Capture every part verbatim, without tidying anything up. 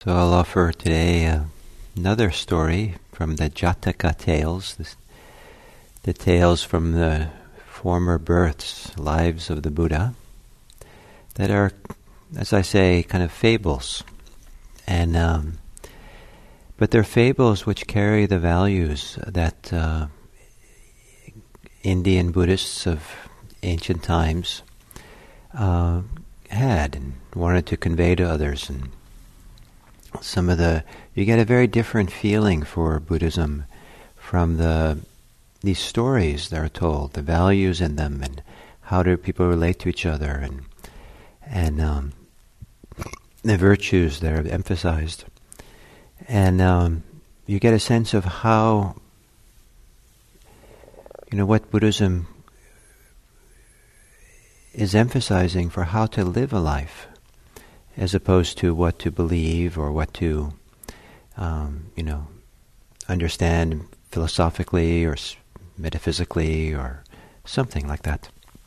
So I'll offer today uh, another story from the Jataka tales, the, the tales from the former births, lives of the Buddha, that are, as I say, kind of fables. And um, but they're fables which carry the values that uh, Indian Buddhists of ancient times uh, had and wanted to convey to others. And some of the, you get a very different feeling for Buddhism from the these stories that are told, the values in them, and how do people relate to each other, and and um, the virtues that are emphasized. And um, you get a sense of how, you know, what Buddhism is emphasizing for how to live a life, as opposed to what to believe or what to, um, you know, understand philosophically or metaphysically or something like that.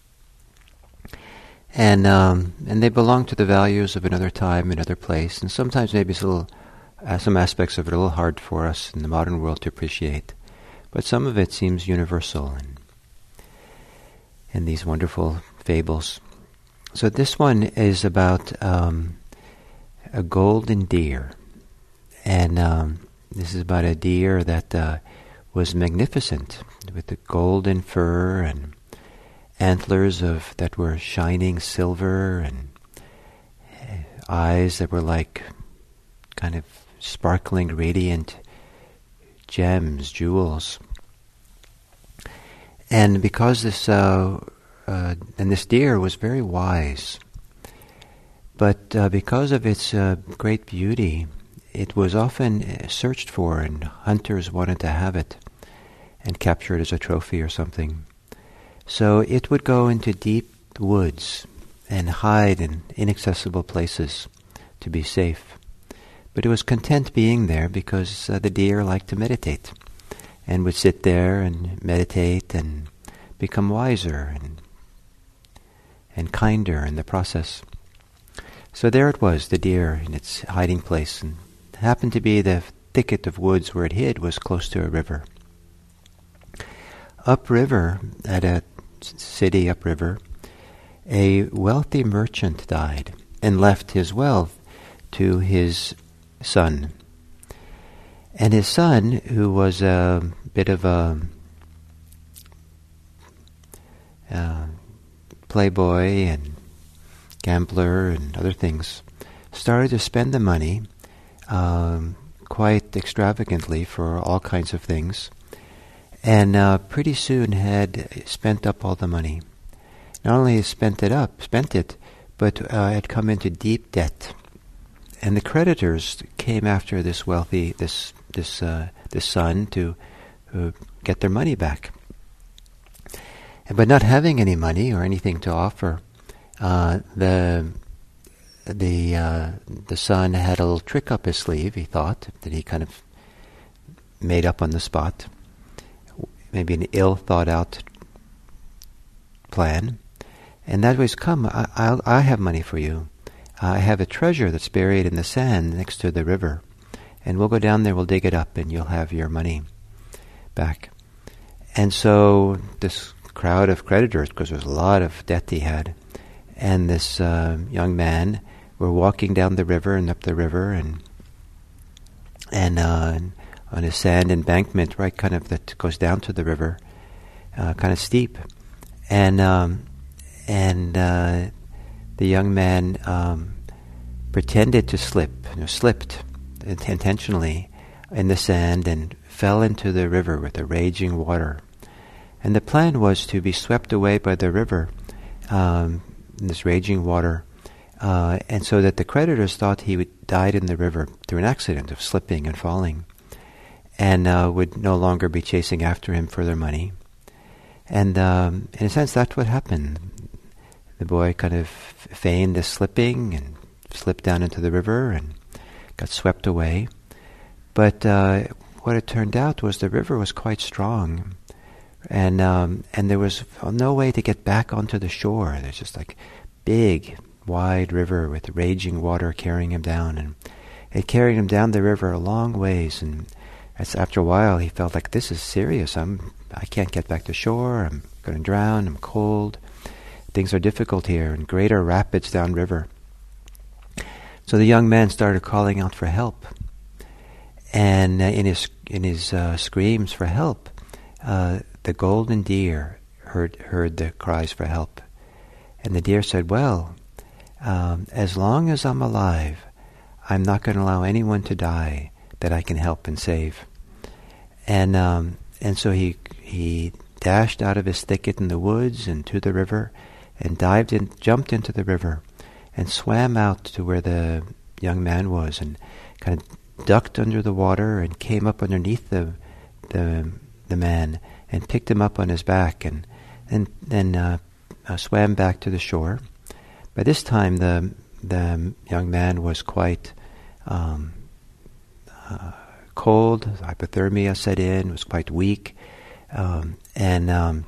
And um, and they belong to the values of another time, another place, and sometimes maybe it's a little, uh, some aspects of it are a little hard for us in the modern world to appreciate, but some of it seems universal in, in these wonderful fables. So this one is about um, a golden deer, and um, this is about a deer that uh, was magnificent, with the golden fur and antlers of that were shining silver, and eyes that were like kind of sparkling, radiant gems, jewels. And because this uh, Uh, and this deer was very wise, but uh, because of its uh, great beauty, it was often uh, searched for, and hunters wanted to have it and capture it as a trophy or something. So it would go into deep woods and hide in inaccessible places to be safe. But it was content being there because uh, the deer liked to meditate, and would sit there and meditate and become wiser and and kinder in the process. So there it was, the deer in its hiding place, and it happened to be the thicket of woods where it hid was close to a river. Upriver, at a city upriver, a wealthy merchant died and left his wealth to his son. And his son, who was a bit of a uh, playboy and gambler and other things, started to spend the money um, quite extravagantly for all kinds of things, and uh, pretty soon had spent up all the money. Not only spent it up, spent it, but uh, had come into deep debt, and the creditors came after this wealthy, this this uh, this son to uh, get their money back. But not having any money or anything to offer, uh, the the uh, the son had a little trick up his sleeve, he thought, that he kind of made up on the spot. Maybe an ill-thought-out plan. And that was, come, I, I'll, I have money for you. I have a treasure that's buried in the sand next to the river. And we'll go down there, we'll dig it up, and you'll have your money back. And so this crowd of creditors, because there was a lot of debt he had, and this uh, young man were walking down the river and up the river, and and uh, on a sand embankment, right, kind of that goes down to the river, uh, kind of steep, and um, and uh, the young man um, pretended to slip, you know, slipped int- intentionally in the sand and fell into the river with the raging water. And the plan was to be swept away by the river, um, in this raging water, uh, and so that the creditors thought he would died in the river through an accident of slipping and falling, and uh, would no longer be chasing after him for their money. And um, in a sense, that's what happened. The boy kind of feigned the slipping and slipped down into the river and got swept away. But uh, what it turned out was the river was quite strong. And um, and there was no way to get back onto the shore. There's just like big, wide river with raging water carrying him down. And It carried him down the river a long ways, and as after a while he felt like, this is serious. I'm, I can't get back to shore. I'm going to drown. I'm cold. Things are difficult here, and greater rapids downriver. So the young man started calling out for help, and uh, in his in his uh, screams for help, uh, the golden deer heard heard the cries for help, and the deer said, "Well, um, as long as I'm alive, I'm not going to allow anyone to die that I can help and save." And um, and so he he dashed out of his thicket in the woods and to the river, and dived in, jumped into the river, and swam out to where the young man was, and kind of ducked under the water and came up underneath the the the man and picked him up on his back, and and then uh, uh, swam back to the shore. By this time, the the young man was quite um, uh, cold. Hypothermia set in. Was quite weak, um, and. Um,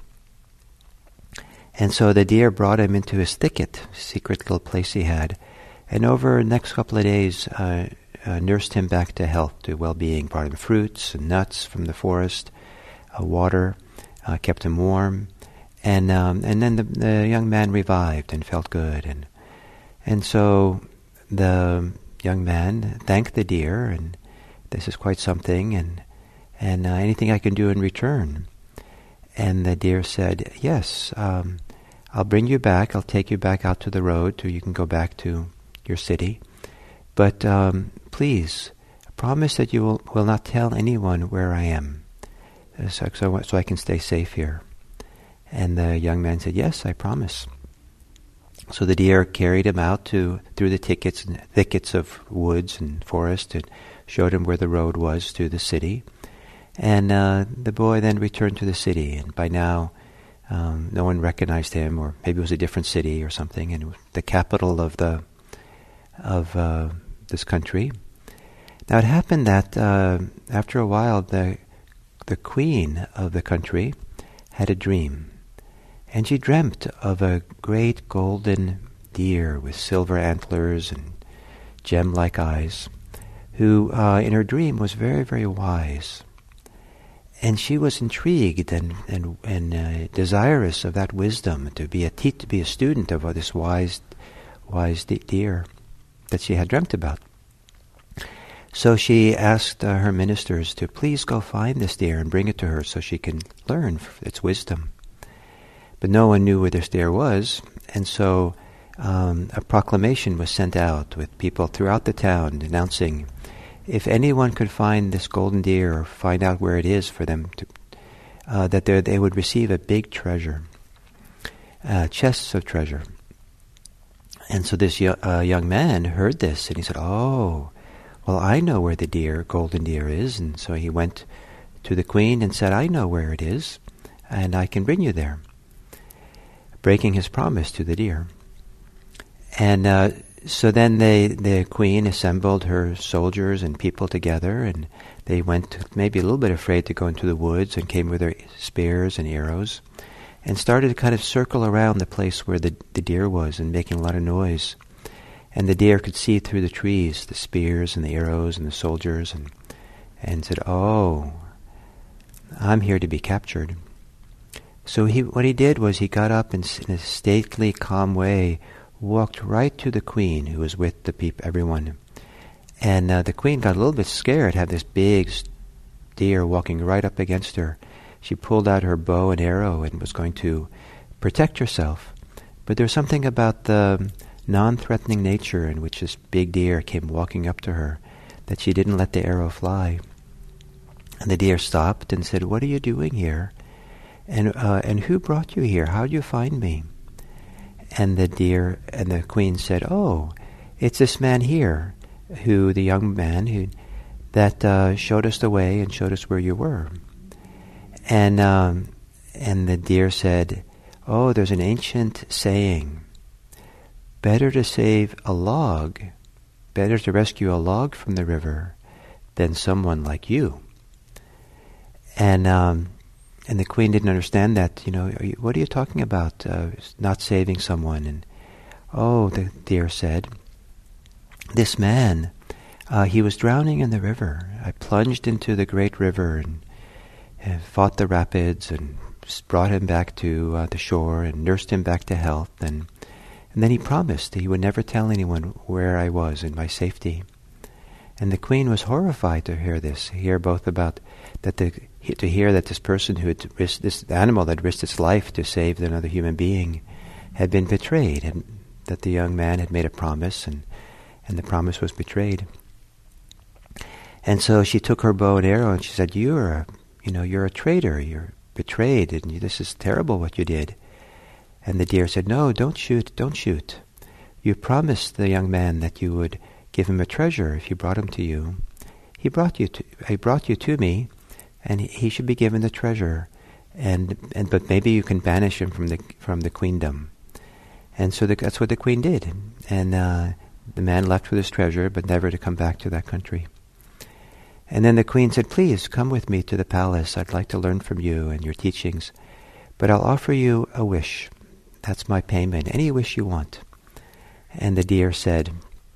And so the deer brought him into his thicket, secret little place he had, and over the next couple of days uh, uh, nursed him back to health, to well-being, brought him fruits and nuts from the forest, uh, water, uh, kept him warm, and um, and then the, the young man revived and felt good, and and so the young man thanked the deer, and this is quite something, and and uh, anything I can do in return. And the deer said, yes, um, I'll bring you back. I'll take you back out to the road so you can go back to your city. But um, please, promise that you will, will not tell anyone where I am, so, so, so I can stay safe here. And the young man said, yes, I promise. So the deer carried him out to through the thickets, and thickets of woods and forest, and showed him where the road was to the city. And uh, the boy then returned to the city, and by now um, no one recognized him, or maybe it was a different city or something, and it was the capital of the of uh, this country. Now it happened that uh, after a while, the the queen of the country had a dream, and she dreamt of a great golden deer with silver antlers and gem-like eyes, who uh, in her dream was very, very wise. And she was intrigued and and and uh, desirous of that wisdom, to be a te- to be a student of this wise wise de- deer that she had dreamt about. So she asked uh, her ministers to please go find this deer and bring it to her so she can learn its wisdom. But no one knew where this deer was, and so um, a proclamation was sent out with people throughout the town announcing, if anyone could find this golden deer or find out where it is for them, to, uh, that they would receive a big treasure, uh, chests of treasure. And so this yo- uh, young man heard this, and he said, oh, well, I know where the deer, golden deer is. And so he went to the queen and said, I know where it is, and I can bring you there, breaking his promise to the deer. And uh, So then they, the queen assembled her soldiers and people together, and they went, maybe a little bit afraid to go into the woods, and came with their spears and arrows, and started to kind of circle around the place where the, the deer was, and making a lot of noise. And the deer could see through the trees the spears and the arrows and the soldiers, and and said, oh, I'm here to be captured. So he, what he did was he got up and in a stately, calm way walked right to the queen, who was with the peop- everyone. And uh, the queen got a little bit scared, had this big deer walking right up against her. She pulled out her bow and arrow and was going to protect herself. But there's something about the non-threatening nature in which this big deer came walking up to her that she didn't let the arrow fly. And the deer stopped and said, what are you doing here? And uh, and who brought you here? How did you find me? And the deer and the queen said, oh, it's this man here, who, the young man who, that uh, showed us the way and showed us where you were. And um, and the deer said, oh, there's an ancient saying, better to save a log, better to rescue a log from the river than someone like you. And um, and the queen didn't understand that. You know, are you, what are you talking about? Uh, not saving someone? And oh, the deer said, this man Uh, he was drowning in the river. I plunged into the great river and, and fought the rapids and brought him back to uh, the shore and nursed him back to health. And, and then he promised he would never tell anyone where I was and my safety. And the queen was horrified to hear this, hear both about that the to hear that this person who had risked, this animal that risked its life to save another human being, had been betrayed, and that the young man had made a promise, and and the promise was betrayed. And so she took her bow and arrow and she said, "You're, a, you know, you're a traitor. You're betrayed, and you, this is terrible what you did." And the deer said, "No, don't shoot, don't shoot. You promised the young man that you would give him a treasure if you brought him to you. He brought you to, he brought you to me, and he, he should be given the treasure. And and but maybe you can banish him from the from the queendom." And so the, that's what the queen did. And uh, the man left with his treasure, but never to come back to that country. And then the queen said, "Please come with me to the palace. I'd like to learn from you and your teachings, but I'll offer you a wish. That's my payment. Any wish you want." And the deer said,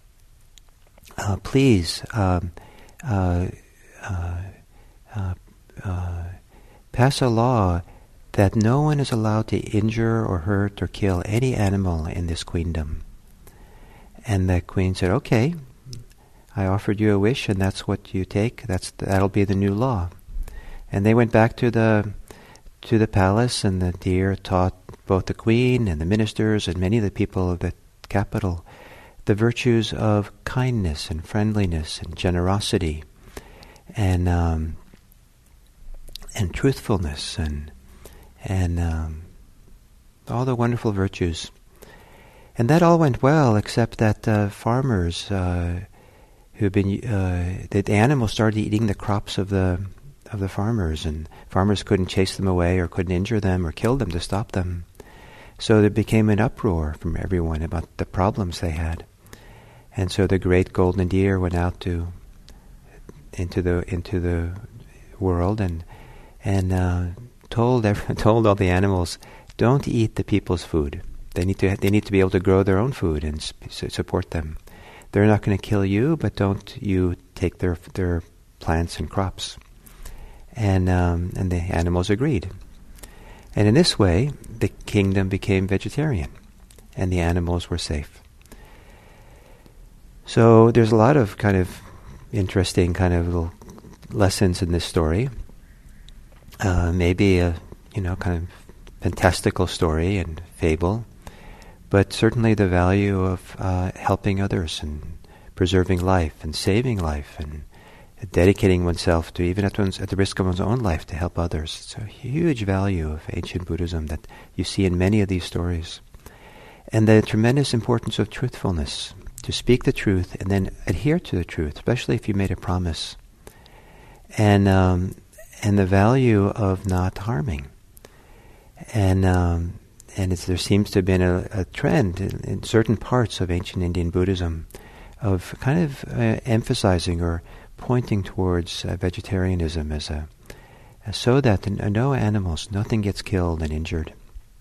Uh, please um, uh, uh, uh, uh, pass a law that no one is allowed to injure or hurt or kill any animal in this queendom. And the queen said, "Okay, I offered you a wish, and that's what you take. That's that'll be the new law." And they went back to the to the palace, and the deer taught both the queen and the ministers and many of the people of the capital the virtues of kindness and friendliness and generosity and um, and truthfulness and and um, all the wonderful virtues. And that all went well, except that uh, farmers uh, who've been uh, the, the animals started eating the crops of the of the farmers, and farmers couldn't chase them away or couldn't injure them or kill them to stop them. So there became an uproar from everyone about the problems they had. And so the great golden deer went out to into the into the world and and uh, told every, told all the animals, "Don't eat the people's food. They need to they need to be able to grow their own food and sp- support them. They're not going to kill you, but don't you take their their plants and crops." And um, and the animals agreed. And in this way, the kingdom became vegetarian, and the animals were safe. So there's a lot of kind of interesting kind of little lessons in this story. Uh, maybe a you know kind of fantastical story and fable, but certainly the value of uh, helping others and preserving life and saving life and dedicating oneself to, even at, one's, at the risk of one's own life, to help others. It's a huge value of ancient Buddhism that you see in many of these stories. And the tremendous importance of truthfulness, to speak the truth and then adhere to the truth, especially if you made a promise. And um, and the value of not harming. And um, and it's, there seems to have been a, a trend in, in certain parts of ancient Indian Buddhism of kind of uh, emphasizing or pointing towards uh, vegetarianism as a uh, so that the, uh, no animals, nothing gets killed and injured.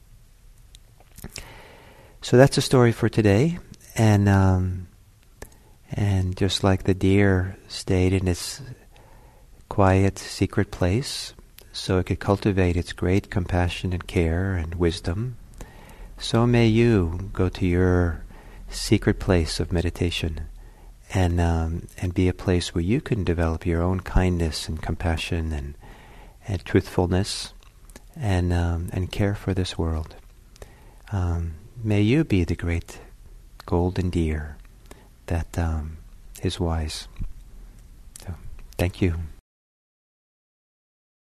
So that's the story for today, and um, and just like the deer stayed in its quiet, secret place, so it could cultivate its great compassion and care and wisdom, so may you go to your secret place of meditation. And um, and be a place where you can develop your own kindness and compassion and and truthfulness and um, and care for this world. Um, may you be the great golden deer that um, is wise. So, thank you.